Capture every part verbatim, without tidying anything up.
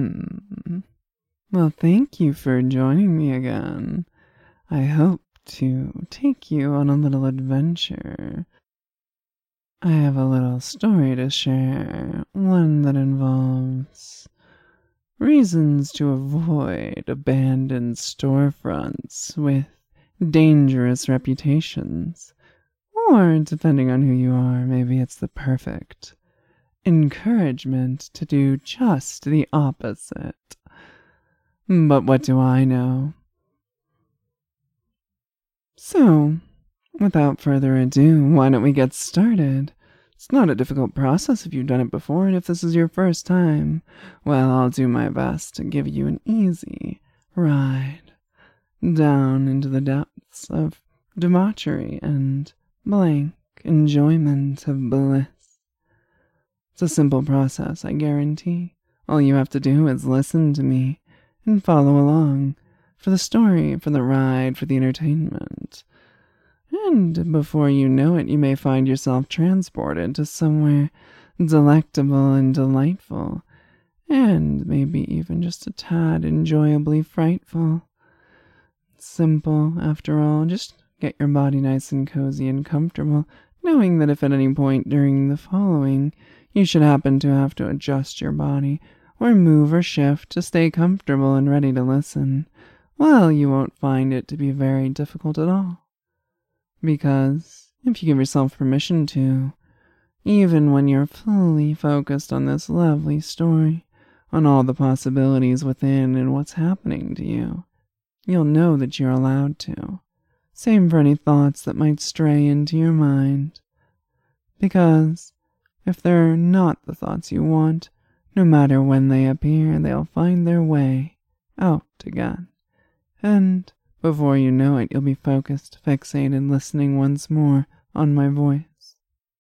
Hmm. Well, thank you for joining me again. I hope to take you on a little adventure. I have a little story to share, one that involves reasons to avoid abandoned storefronts with dangerous reputations. Or, depending on who you are, maybe it's the perfect encouragement to do just the opposite. But what do I know? So, without further ado, why don't we get started? It's not a difficult process if you've done it before, and if this is your first time, well, I'll do my best to give you an easy ride down into the depths of debauchery and blank enjoyment of bliss. It's a simple process, I guarantee. All you have to do is listen to me and follow along for the story, for the ride, for the entertainment. And before you know it, you may find yourself transported to somewhere delectable and delightful, and maybe even just a tad enjoyably frightful. Simple, after all. Just get your body nice and cozy and comfortable, knowing that if at any point during the following you should happen to have to adjust your body or move or shift to stay comfortable and ready to listen, well, you won't find it to be very difficult at all. Because if you give yourself permission to, even when you're fully focused on this lovely story, on all the possibilities within and what's happening to you, you'll know that you're allowed to. Same for any thoughts that might stray into your mind. Because if they're not the thoughts you want, no matter when they appear, they'll find their way out again. And before you know it, you'll be focused, fixated, listening once more on my voice.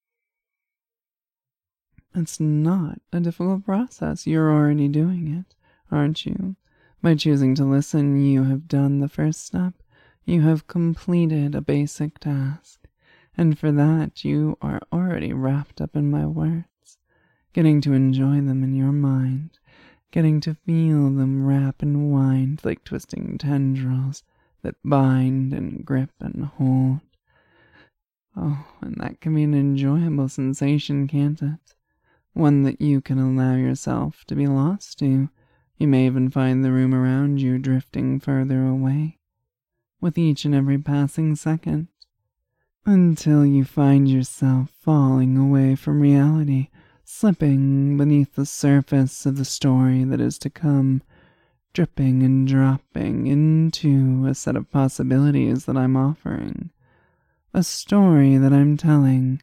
It's not a difficult process. You're already doing it, aren't you? By choosing to listen, you have done the first step. You have completed a basic task. And for that, you are already wrapped up in my words, getting to enjoy them in your mind, getting to feel them wrap and wind like twisting tendrils that bind and grip and hold. Oh, and that can be an enjoyable sensation, can't it? One that you can allow yourself to be lost to. You may even find the room around you drifting further away with each and every passing second, until you find yourself falling away from reality, slipping beneath the surface of the story that is to come, dripping and dropping into a set of possibilities that I'm offering, a story that I'm telling,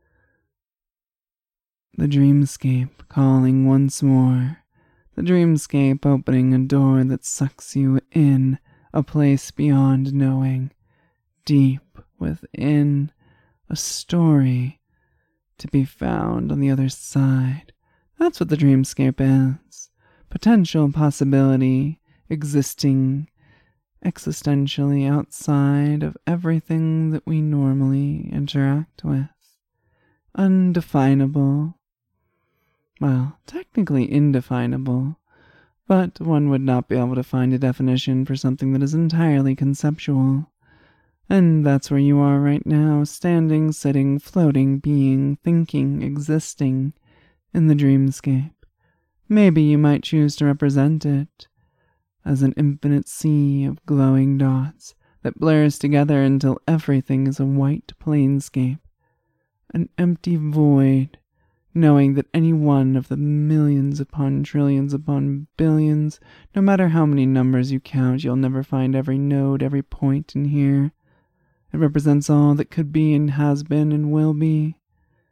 the dreamscape calling once more, the dreamscape opening a door that sucks you in, a place beyond knowing, deep within, a story to be found on the other side. That's what the dreamscape is. Potential possibility existing existentially outside of everything that we normally interact with. Undefinable. Well, technically indefinable, but one would not be able to find a definition for something that is entirely conceptual. And that's where you are right now, standing, sitting, floating, being, thinking, existing in the dreamscape. Maybe you might choose to represent it as an infinite sea of glowing dots that blurs together until everything is a white plainscape, an empty void, knowing that any one of the millions upon trillions upon billions, no matter how many numbers you count, you'll never find every node, every point in here. It represents all that could be and has been and will be.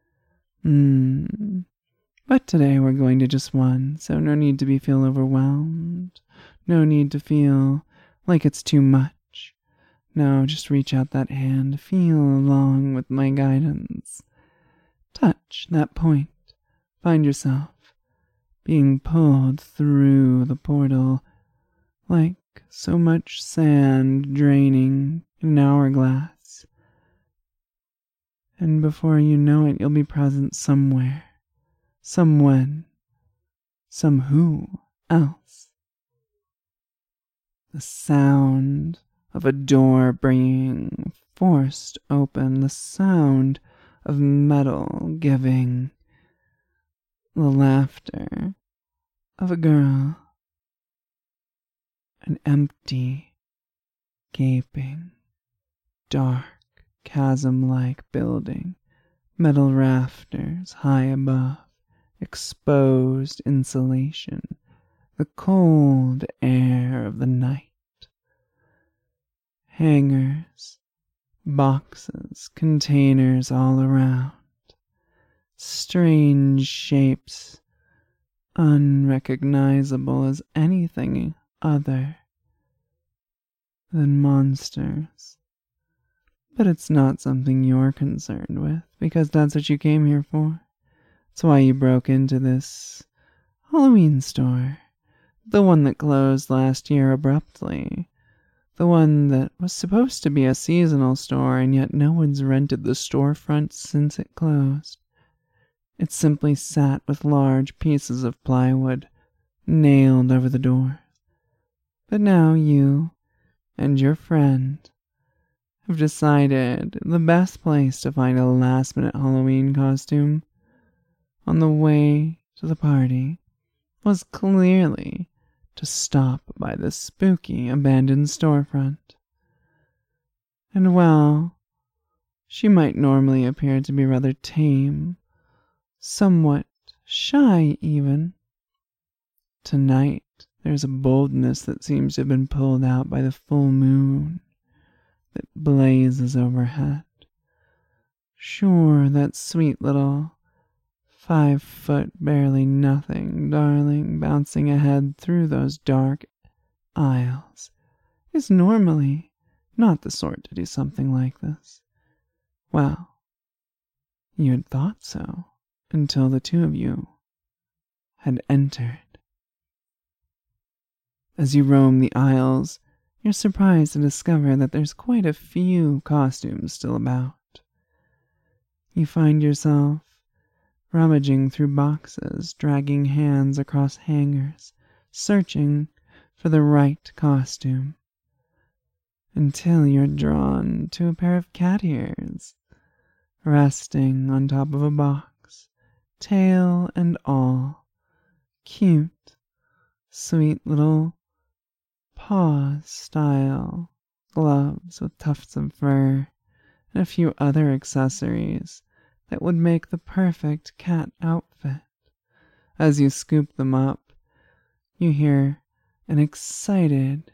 Hmm. But today we're going to just one, so no need to be feel overwhelmed. No need to feel like it's too much. No, just reach out that hand, feel along with my guidance. Touch that point. Find yourself being pulled through the portal like so much sand draining in an hourglass. And before you know it, you'll be present somewhere, some when, some who, else. The sound of a door being forced open, the sound of metal giving, the laughter of a girl, an empty, gaping, dark, chasm-like building, metal rafters high above, exposed insulation, the cold air of the night. Hangers, boxes, containers all around, strange shapes, unrecognizable as anything other than monsters. But it's not something you're concerned with, because that's what you came here for. It's why you broke into this Halloween store, the one that closed last year abruptly. The one that was supposed to be a seasonal store, and yet no one's rented the storefront since it closed. It simply sat with large pieces of plywood nailed over the door. But now you and your friend have decided the best place to find a last-minute Halloween costume on the way to the party was clearly to stop by the spooky abandoned storefront. And while she might normally appear to be rather tame, somewhat shy even, tonight there's a boldness that seems to have been pulled out by the full moon that blazes overhead. Sure, that sweet little Five foot barely nothing darling bouncing ahead through those dark aisles is normally not the sort to do something like this. Well, you had thought so until the two of you had entered. As you roam the aisles, you're surprised to discover that there's quite a few costumes still about. You find yourself rummaging through boxes, dragging hands across hangers, searching for the right costume, until you're drawn to a pair of cat ears, resting on top of a box, tail and all. Cute, sweet little paw-style gloves with tufts of fur, and a few other accessories that would make the perfect cat outfit. As you scoop them up, you hear an excited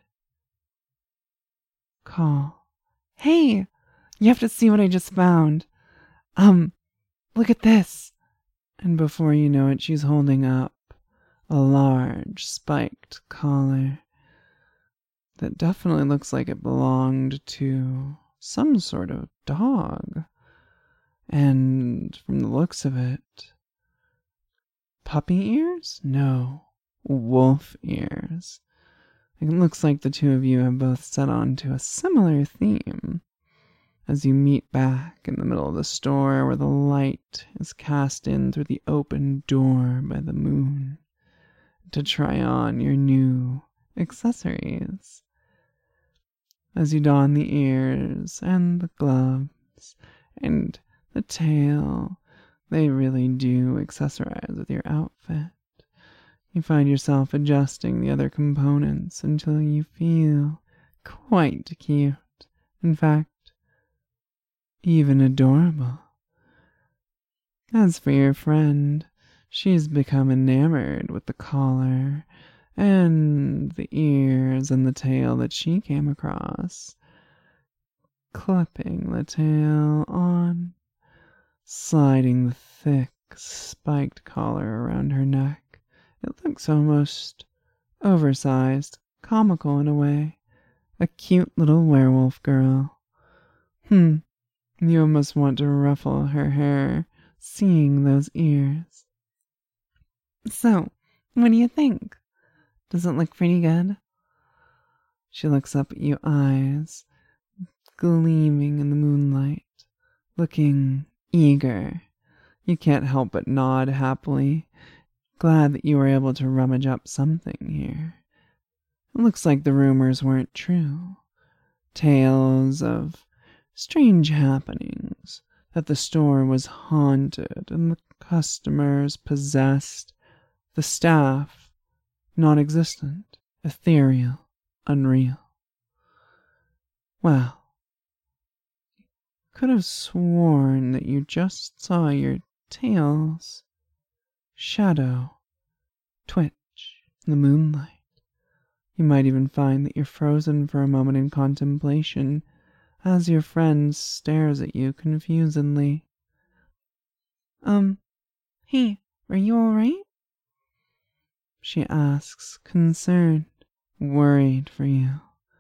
call. Hey, you have to see what I just found. Um, look at this. And before you know it, she's holding up a large spiked collar that definitely looks like it belonged to some sort of dog. And from the looks of it, puppy ears? No, wolf ears. It looks like the two of you have both set on to a similar theme as you meet back in the middle of the store where the light is cast in through the open door by the moon to try on your new accessories. As you don the ears and the gloves and the tail, they really do accessorize with your outfit. You find yourself adjusting the other components until you feel quite cute. In fact, even adorable. As for your friend, she's become enamored with the collar and the ears and the tail that she came across, clipping the tail on, sliding the thick, spiked collar around her neck. It looks almost oversized, comical in a way. A cute little werewolf girl. Hmm, you almost want to ruffle her hair, seeing those ears. So, what do you think? Does it look pretty good? She looks up at you, eyes gleaming in the moonlight, looking eager. You can't help but nod happily, glad that you were able to rummage up something here. It looks like the rumors weren't true. Tales of strange happenings, that the store was haunted and the customers possessed, the staff non-existent, ethereal, unreal. Well, could have sworn that you just saw your tail's shadow twitch in the moonlight. You might even find that you're frozen for a moment in contemplation as your friend stares at you confusedly. Um, hey, are you all right? She asks, concerned, worried for you.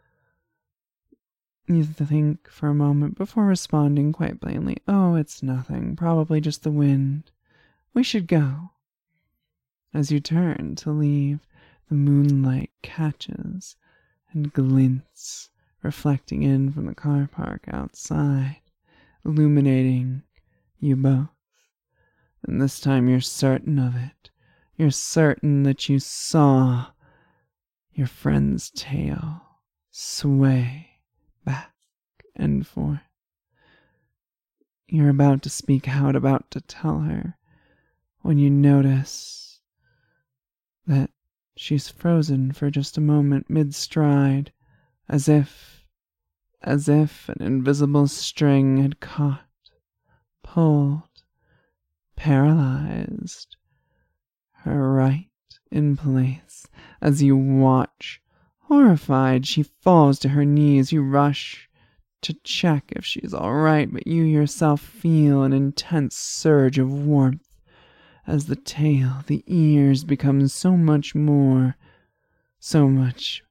You think for a moment before responding quite plainly, oh, it's nothing, probably just the wind. We should go. As you turn to leave, the moonlight catches and glints, reflecting in from the car park outside, illuminating you both. And this time you're certain of it. You're certain that you saw your friend's tail sway back and forth. You're about to speak out, about to tell her, when you notice that she's frozen for just a moment mid-stride, as if, as if an invisible string had caught, pulled, paralyzed her right in place. As you watch, horrified, she falls to her knees. You rush to check if she's all right, but you yourself feel an intense surge of warmth as the tail, the ears become so much more, so much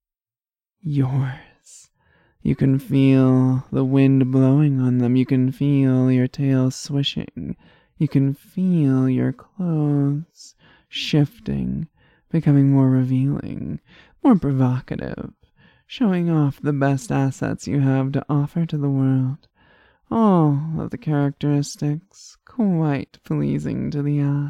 yours. You can feel the wind blowing on them. You can feel your tail swishing. You can feel your clothes shifting, becoming more revealing, more provocative, showing off the best assets you have to offer to the world. All of the characteristics quite pleasing to the eye.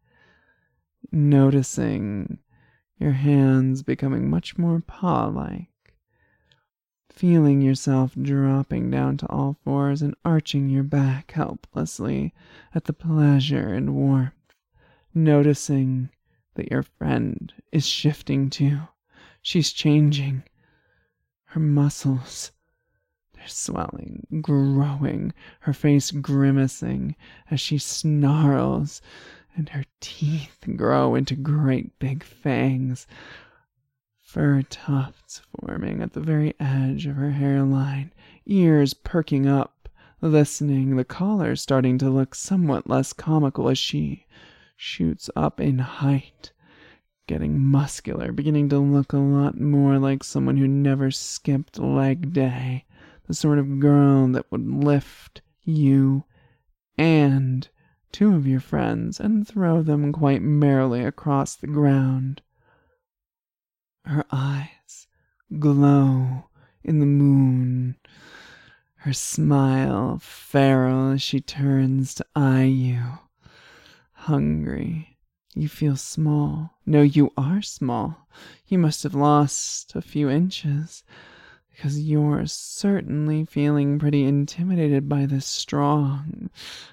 Noticing your hands becoming much more paw-like, feeling yourself dropping down to all fours and arching your back helplessly at the pleasure and warmth. Noticing that your friend is shifting too. She's changing. Her muscles, they're swelling, growing, her face grimacing as she snarls, and her teeth grow into great big fangs. Fur tufts forming at the very edge of her hairline, ears perking up, listening, the collar starting to look somewhat less comical as she shoots up in height, getting muscular, beginning to look a lot more like someone who never skipped leg day, the sort of girl that would lift you and two of your friends and throw them quite merrily across the ground. Her eyes glow in the moon, her smile feral as she turns to eye you. Hungry. You feel small. No, you are small. You must have lost a few inches, because you're certainly feeling pretty intimidated by this strong,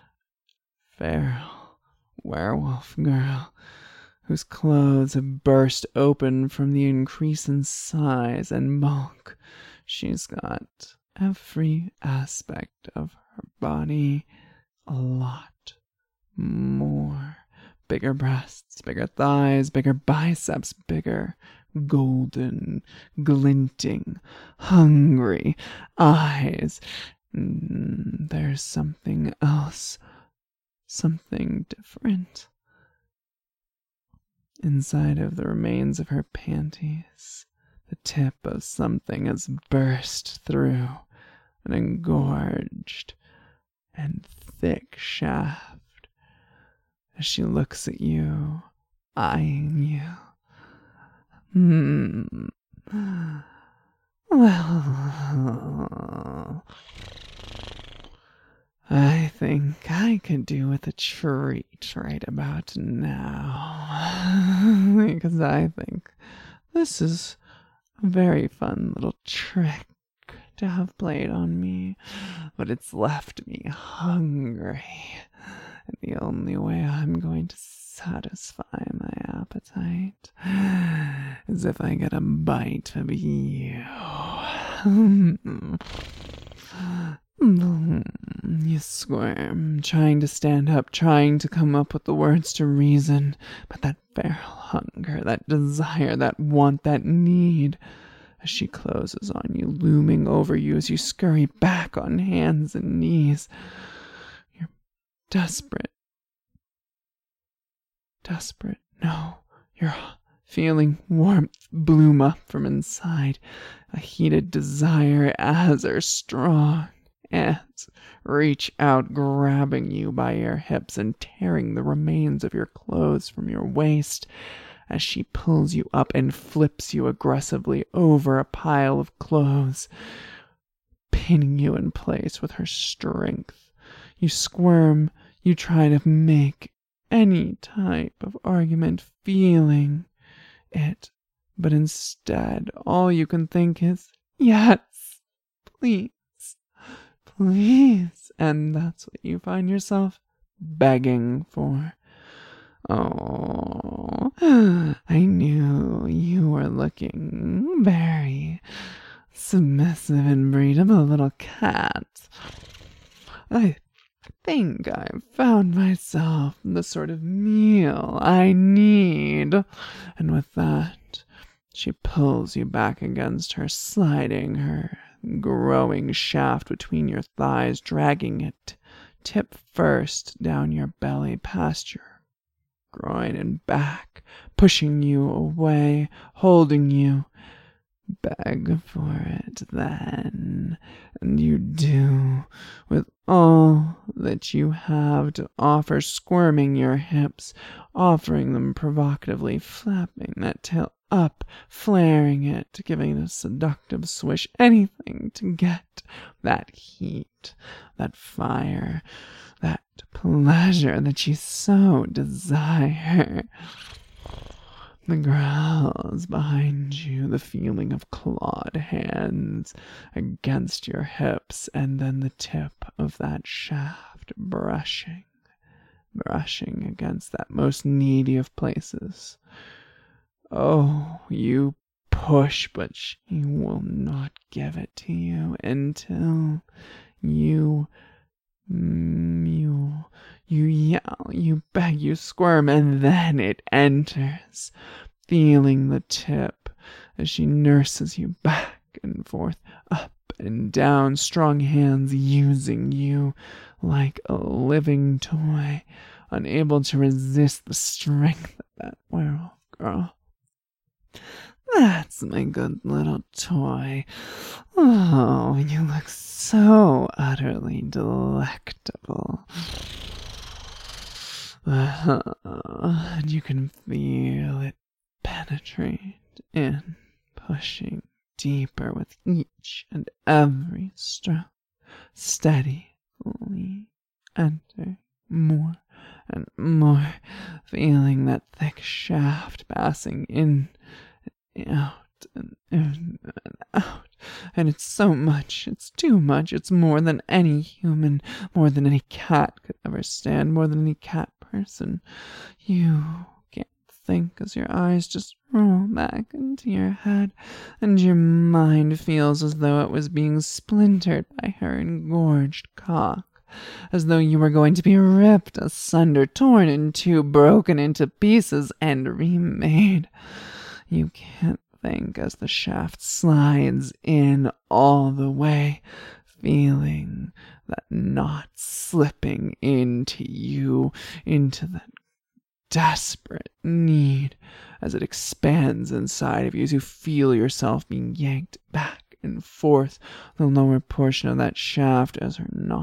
feral werewolf girl whose clothes have burst open from the increase in size and bulk. She's got every aspect of her body a lot more. Bigger breasts, bigger thighs, bigger biceps, bigger, golden, glinting, hungry eyes. Mm, there's something else, something different. Inside of the remains of her panties, the tip of something has burst through an engorged and thick shaft. As she looks at you, eyeing you. Hmm. Well, I think I I could do with a treat right about now. Because I think this is a very fun little trick to have played on me, but it's left me hungry. And the only way I'm going to satisfy my appetite is if I get a bite of you. You squirm, trying to stand up, trying to come up with the words to reason, but that feral hunger, that desire, that want, that need, as she closes on you, looming over you as you scurry back on hands and knees. You're desperate. Desperate. No, you're feeling warmth bloom up from inside, a heated desire as are strong hands reach out, grabbing you by your hips and tearing the remains of your clothes from your waist as she pulls you up and flips you aggressively over a pile of clothes, pinning you in place with her strength. You squirm, you try to make any type of argument, feeling it, but instead all you can think is, yes, please, please, and that's what you find yourself begging for. Oh, I knew you were looking very submissive and breedable, little cat. I think I've found myself the sort of meal I need. And with that, she pulls you back against her, sliding her growing shaft between your thighs, dragging it tip first down your belly, past your groin and back, pushing you away, holding you. Beg for it then, and you do, with all that you have to offer, squirming your hips, offering them provocatively, flapping that tail up, flaring it, giving it a seductive swish, anything to get that heat, that fire, that pleasure that you so desire. The growls behind you, the feeling of clawed hands against your hips, and then the tip of that shaft brushing, brushing against that most needy of places. Oh, you push, but she will not give it to you until you mew. You yell, you beg, you squirm, and then it enters, feeling the tip as she nurses you back and forth, up and down, strong hands using you like a living toy, unable to resist the strength of that werewolf girl. That's my good little toy. Oh, you look so utterly delectable. Uh, and you can feel it penetrate in, pushing deeper with each and every stroke, steadily enter more and more, feeling that thick shaft passing in and out and in and out. And it's so much, it's too much, it's more than any human, more than any cat could ever stand, more than any cat person. You can't think as your eyes just roll back into your head, and your mind feels as though it was being splintered by her engorged cock, as though you were going to be ripped asunder, torn in two, broken into pieces, and remade. You can't think as the shaft slides in all the way, feeling that knot slipping into you, into that desperate need, as it expands inside of you, as you feel yourself being yanked back and forth, the lower portion of that shaft as her knot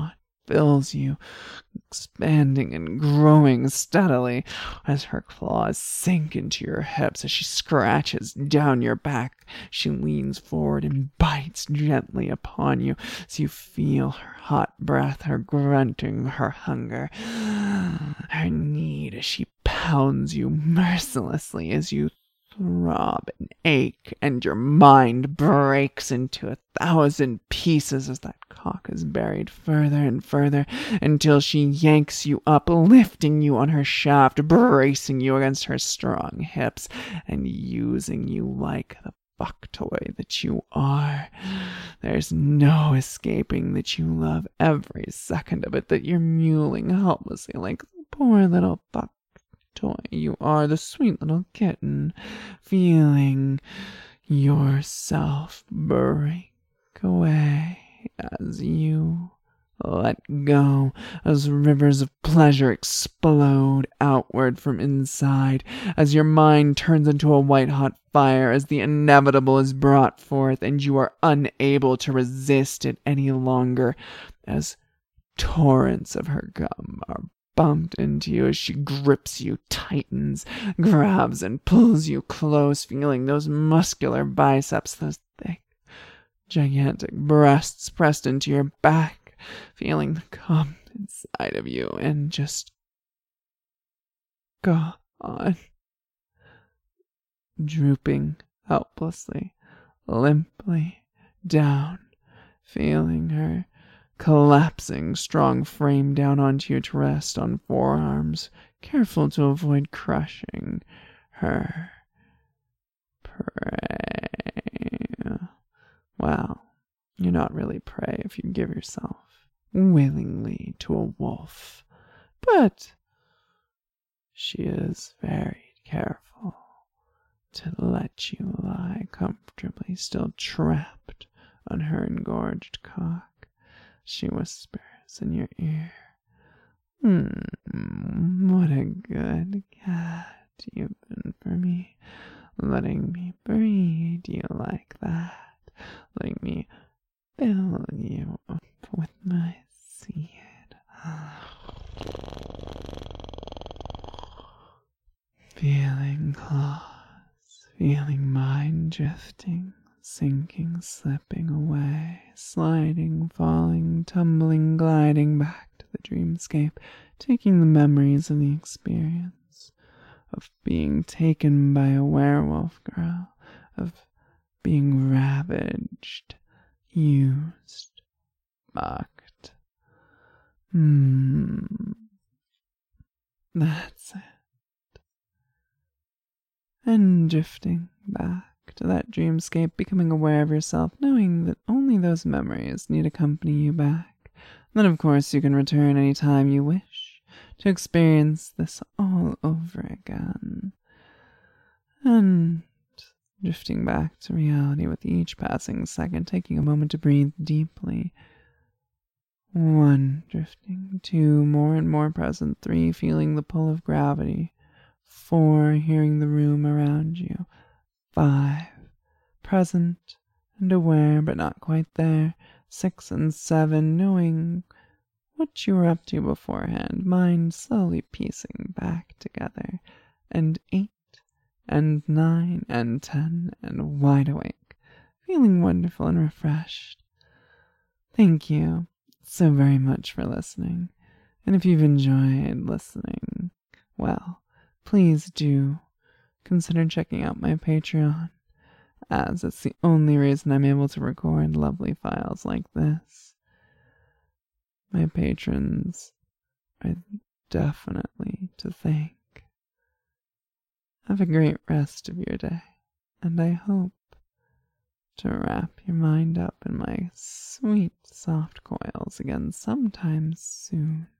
fills you, expanding and growing steadily as her claws sink into your hips. As she scratches down your back, she leans forward and bites gently upon you as you feel her hot breath, her grunting, her hunger, her need as she pounds you mercilessly as you throb and ache, and your mind breaks into a thousand pieces as that cock is buried further and further until she yanks you up, lifting you on her shaft, bracing you against her strong hips, and using you like the fuck toy that you are. There's no escaping that you love every second of it, that you're mewling helplessly like the poor little fuck toy you are, the sweet little kitten, feeling yourself break away as you let go, as rivers of pleasure explode outward from inside, as your mind turns into a white-hot fire, as the inevitable is brought forth, and you are unable to resist it any longer, as torrents of her gum are bumped into you as she grips you, tightens, grabs, and pulls you close, feeling those muscular biceps, those thick, gigantic breasts pressed into your back, feeling the cum inside of you, and just go on, drooping helplessly, limply down, feeling her collapsing strong frame down onto you to rest on forearms, careful to avoid crushing her prey. Well, you're not really prey if you give yourself willingly to a wolf, but she is very careful to let you lie comfortably, still trapped on her engorged cock. She whispers in your ear, Hmm, what a good cat you've been for me, letting me breed you like that, letting me fill you up with my seed. Feeling claws, feeling mind drifting, sinking, slipping away, sliding, falling, tumbling, gliding back to the dreamscape, taking the memories of the experience of being taken by a werewolf girl, of being ravaged, used, fucked. Hmm. That's it. And drifting back to that dreamscape, becoming aware of yourself, knowing that only those memories need accompany you back. Then, of course, you can return any time you wish to experience this all over again. And drifting back to reality with each passing second, taking a moment to breathe deeply. One, drifting. Two, more and more present. Three, feeling the pull of gravity. Four, hearing the room around you. Five, present and aware but not quite there. Six and seven, knowing what you were up to beforehand, mind slowly piecing back together. And eight, and nine, and ten, and wide awake, feeling wonderful and refreshed. Thank you so very much for listening. And if you've enjoyed listening, well, please do consider checking out my Patreon, as it's the only reason I'm able to record lovely files like this. My patrons are definitely to thank. Have a great rest of your day, and I hope to wrap your mind up in my sweet, soft coils again sometime soon.